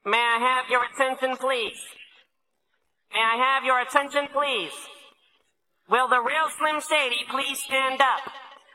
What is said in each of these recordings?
May I have your attention, please? May I have your attention, please? Will the real Slim Shady please stand up?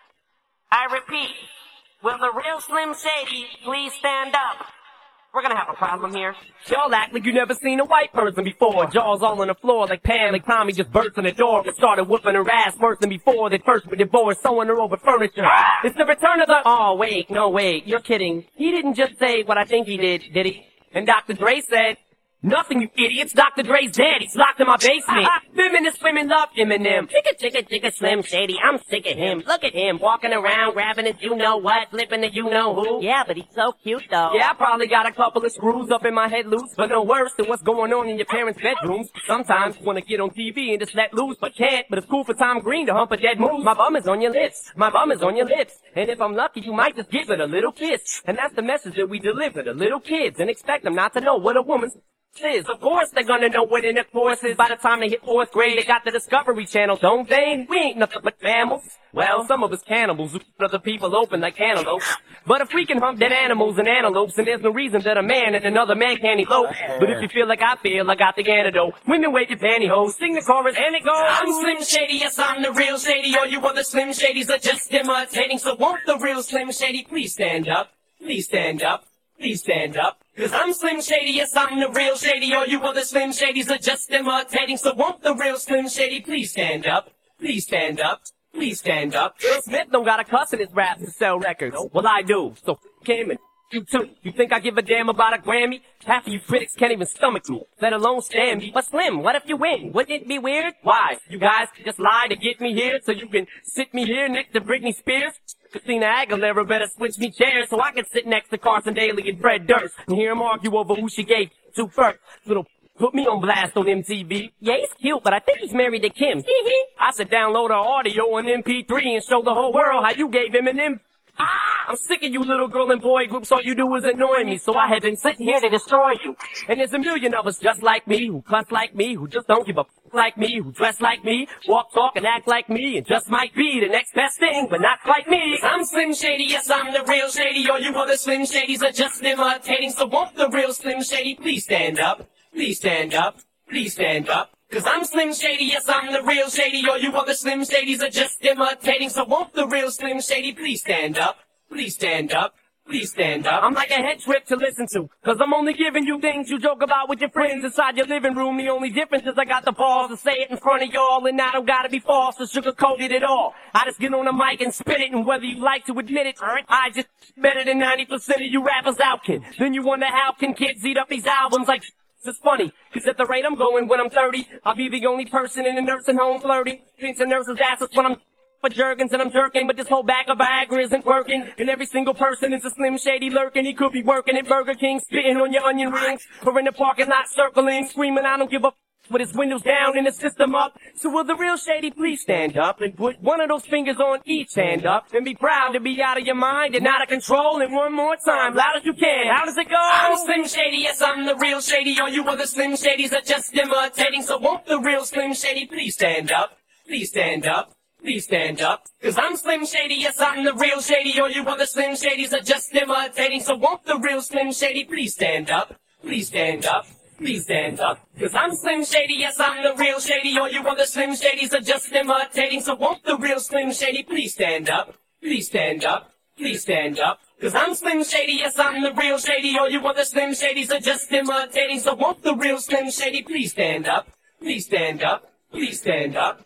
I repeat, will the real Slim Shady please stand up? We're gonna have a problem here. Y'all act like you never seen a white person before. Jaws all on the floor like Pam, like Tommy just burst in the door and started whooping her ass worse than before. They first were divorced, sewing her over furniture. It's the return of the... Oh, wait, no, wait, you're kidding. He didn't just say what I think he did he? And Dr. Dre said... Nothing, you idiots. Dr. Dre's dead. He's locked in my basement. Feminist women love Eminem. Chicka, Slim Shady. I'm sick of him. Look at him walking around, grabbing his you-know-what, flipping the you-know-who. Yeah, but he's so cute, though. Yeah, I probably got a couple of screws up in my head loose, but no worse than what's going on in your parents' bedrooms. Sometimes you want to get on TV and just let loose, but can't. But it's cool for Tom Green to hump a dead moose. My bum is on your lips. My bum is on your lips. And if I'm lucky, you might just give it a little kiss. And that's the message that we deliver to little kids and expect them not to know what a woman's is. Of course they're gonna know what intercourse is. By the time they hit 4th grade, they got the Discovery Channel, don't they? We ain't nothing but mammals. Well, some of us cannibals who cut other people open like cantaloupes. But if we can hump dead animals and antelopes, then there's no reason that a man and another man can't elope. But if you feel like I feel, I got the antidote. Women wave your pantyhose, sing the chorus, and it goes. I'm Slim Shady, yes, I'm the real Shady. All you other Slim Shadys are just imitating. So won't the real Slim Shady please stand up? Please stand up. Please stand up. Cause I'm Slim Shady, yes, I'm the real Shady. All you other Slim Shadys are just imitating. So won't the real Slim Shady please stand up? Please stand up. Please stand up. Will Smith don't got a cuss in his raps to sell records. Well, I do. So him and you too. You think I give a damn about a Grammy? Half of you critics can't even stomach me, let alone stand me. But Slim, what if you win? Wouldn't it be weird? Why? You guys just lie to get me here so you can sit me here next to Britney Spears? Christina Aguilera better switch me chairs so I can sit next to Carson Daly and Fred Durst and hear them argue over who she gave to first. Little put me on blast on MTV. Yeah, he's cute, but I think he's married to Kim. I should download her audio on MP3 and show the whole world how you gave him an M. I'm sick of you little girl and boy groups, all you do is annoy me, so I have been sitting here to destroy you. And there's a million of us just like me, who cuss like me, who just don't give a f like me, who dress like me, walk, talk, and act like me, and just might be the next best thing, but not quite me. I'm Slim Shady, yes, I'm the real Shady. All you other Slim Shadys are just imitating. So won't the real Slim Shady please stand up? Please stand up. Please stand up. Cause I'm Slim Shady, yes, I'm the real Shady. All you other Slim Shadys are just imitating. So won't the real Slim Shady please stand up? Please stand up. Please stand up. I'm like a head trip to listen to, cause I'm only giving you things you joke about with your friends inside your living room. The only difference is I got the balls to say it in front of y'all, and I don't gotta be false or sugarcoated at all. I just get on the mic and spit it, and whether you like to admit it, I just better than 90% of you rappers out, kid. Then you wonder how can kids eat up these albums like it's funny, cause at the rate I'm going when I'm 30, I'll be the only person in a nursing home flirting. Pinching nurses' asses when I'm for Jergens and I'm jerking, but this whole bag of Viagra isn't working. And every single person is a Slim Shady lurking. He could be working at Burger King, spitting on your onion rings, or in the parking lot circling, screaming, I don't give a f with his windows down and his system up. So will the real Shady please stand up and put one of those fingers on each hand up and be proud to be out of your mind and out of control. And one more time, loud as you can. How does it go? I'm Slim Shady, yes, I'm the real Shady. All you other Slim Shadys are just imitating. So won't the real Slim Shady please stand up? Please stand up. Please stand up. Cause I'm Slim Shady, yes, I'm the real Shady. All you other Slim Shadys are just imitating. So won't the real Slim Shady please stand up? Please stand up. Please stand up. Cause I'm Slim Shady, yes, I'm the real Shady. All you other Slim Shadys are just imitating. So won't the real Slim Shady please stand up? Please stand up. Please stand up. Cause I'm Slim Shady, yes, I'm the real Shady. All you other Slim Shadys are just imitating. So won't the real Slim Shady please stand up? Please stand up. Please stand up.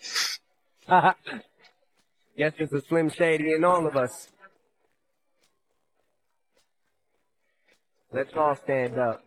Guess there's a Slim Shady in all of us. Let's all stand up.